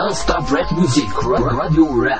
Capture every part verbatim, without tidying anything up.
Non-stop rap müzik, radyo rap.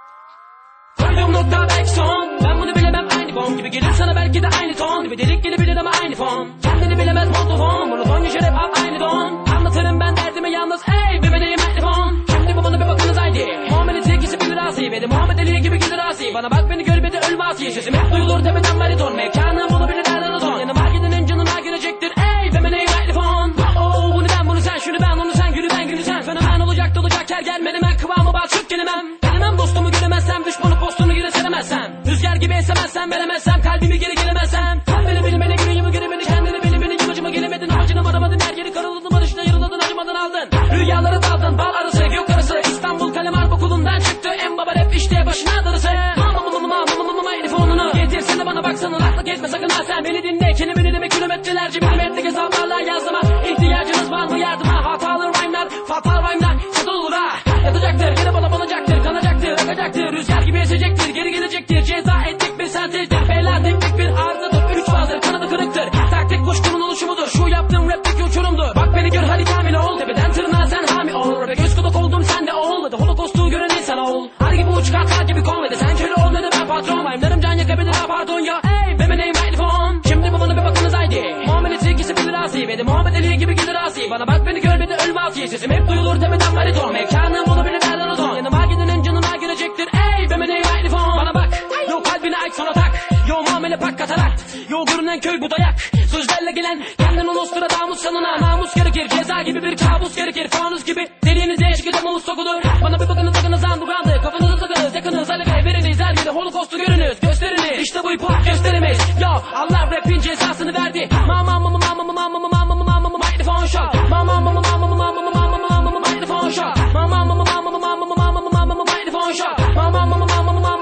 Koyduğum nokta belki son. Ben bunu bilemem aynı fon gibi gelir sana belki de aynı ton. Bir delik gelebilir ama aynı fon. Kendini bilemez montofon. Monofon yaşar hep al aynı don. Anlatırım ben derdimi yalnız ey bebeğim mikrofon. Şimdi bu bana bir bakınız haydi. Muhammed'in sevgisi bilir asi. Benim Muhammed Ali gibi gelir asi. Bana bak beni gör beni ölme asi. Sesim hep duyulur tepeden bariton. Mekanım bunu bilir nereden o ton. Yanıma gidenin canına girecektir ey bebeğim mikrofon. Oh bunu ben bunu sen şunu ben onu sen gülü ben gülü sen. Fenomen olacak dolacak her gelmeli ben kıvamı bak çık gelemem. Gelemem dostumu göremezsem düşmanı postunu gire seremezsem. Rüzgar gibi esemezsem veremezsem kalbimi geri gelemezsem. Sen beni bilmeni yüreğimi göremeni kendini bilmeni yamacıma gelemedin. Amacını varamadın her yeri karaladın barışına yarıladın acımadan aldın. Rüyalara daldın bal arası gök arası. İstanbul kalem harp okulundan çıktı en baba rap işte başına darısı. Mama mama mama mama mama telefonunu getirsene bana baksana akla gezme sakın ha sen beni dinle. Kelimeni demek kilometrelerce milimetre hesaplarla yazdıma. İhtiyacınız var mı yardıma hatalı rhyme'lar fatal rhyme'lar satıl olur ha. Yatacaktır gene bana banacaktır kanacaktır akacaktır. Rüzgar gibi esecektir geri gelecektir. Ceza ettik bir sentezdir bela teknik bir arızadır. Üç fazdır kanadı kırıktır. Taktik kuşkunun oluşumudur. Şu yaptığım rapteki uçurumdur. Bak beni gör hadi kamil ol. Tepeden tırnağa sen hami ol. Rap'e göz kulak oldum sen de ol. Hadi holokostu gören insan ol. Her gibi uç kalkar gibi kol. Hadi sen köle ol ne de ben patron. Rhyme'larım can yakabilir ha pardon ya. Ey benim neyim mikrofon. Şimdi babana bir bakınız haydi. Muhammed'in sevgisi bilir asi. Benim Muhammed Ali gibi gelir asi. Bana bak beni gör beni ölme asi. Sesim hep duyulur tepeden bariton. Mekanım onu bilir nereden o ton. Yanıma gidenin canına girecektir. Ey benim neyim mikrofon. Bana bak. Yo kalbine ait sonra tak. Yo muamele pak katarakt. Yo görünen köy bu dayak. Sözlerle gelen kendin o Nostradamus sanına. Namus gerekir ceza gibi bir kabus gerekir. Fanus gibi deliğinize eşkide mavuz sokulur. Bana bir bakınız sakınız underground'ı. Kafanızı takınız yakınız aleve veriniz. Her yerde holokostu görünüz gösteriniz. İşte bu hip hop gösterimiz. Yo Allah rapin cezasını verdi. Mama mama mama mama mama mama mama mama mikrofon shot. Mama mama mama mama mama mama mama mikrofon shot. Mama mama mama mama mama mama mama mikrofon shot. Mama mama mama mama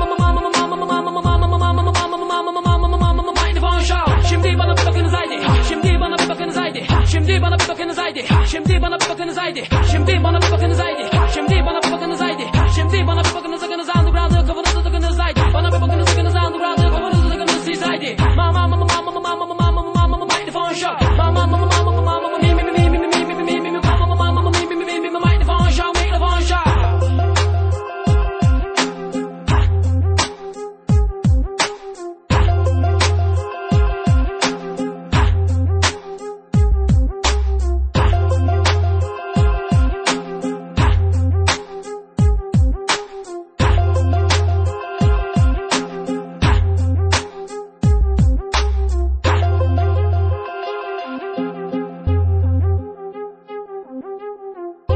Şimdi bana bir bakınız haydi. Şimdi bana bir bakınız haydi. Şimdi bana bir bakınız haydi. Şimdi bana bir bakınız haydi. Şimdi bana bir bakınız haydi. Şimdi bana bir bakınız haydi. Şimdi bana bir bakınız sakınız underground'ı kafanızı takınız haydi. Bana bir bakınız sakınız underground'ı kafanızı takınız siz haydi. Mama mama mama mama mama mama mama mama mikrofon shot. Mama mama mama mama mama mi mi mi mi mi mi mi mi mi mi mama mama mama mi mi mi mi mi mikrofon shot mikrofon shot.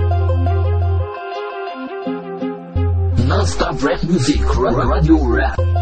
Non-stop rap müzik, radyo rap.